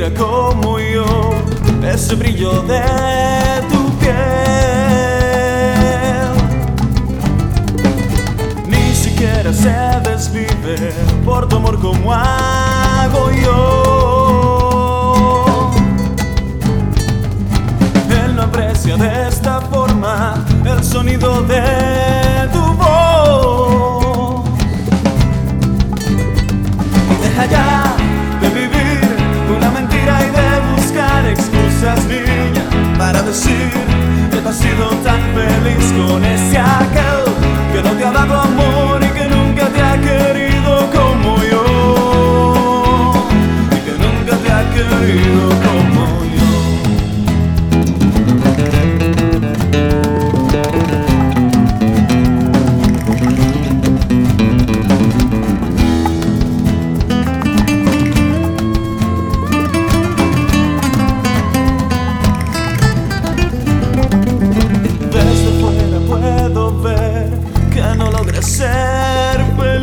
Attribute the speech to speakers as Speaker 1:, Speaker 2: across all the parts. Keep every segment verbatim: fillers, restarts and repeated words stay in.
Speaker 1: tenga como yo ese brillo de tu piel. Ni siquiera se desvive por tu amor como hago yo. Él no aprecia de esta forma el sonido de tu voz. Y deja ya de vivir una mentira y de buscar excusas, niña, para decir que tú has sido tan feliz con ese aquel que no te ha dado amor y que nunca te ha querido como yo, y que nunca te ha querido como yo. Ser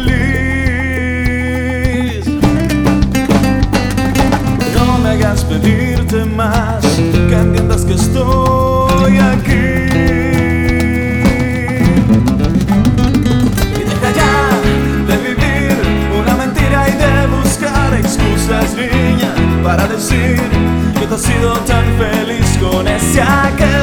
Speaker 1: feliz. No me hagas pedirte más, que entiendas que estoy aquí. Y deja ya de vivir una mentira y de buscar excusas, niña, para decir que tú has sido tan feliz con ese aquel